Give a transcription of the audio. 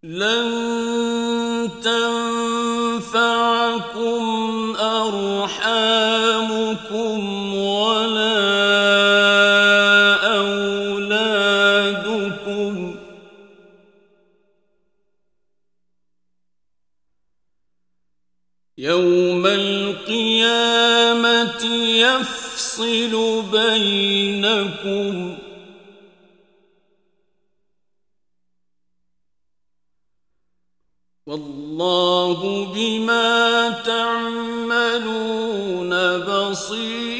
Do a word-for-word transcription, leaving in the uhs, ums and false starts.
لن تنفعكم أرحامكم ولا أولادكم يوم القيامة يفصل بينكم والله بما تعملون بصير.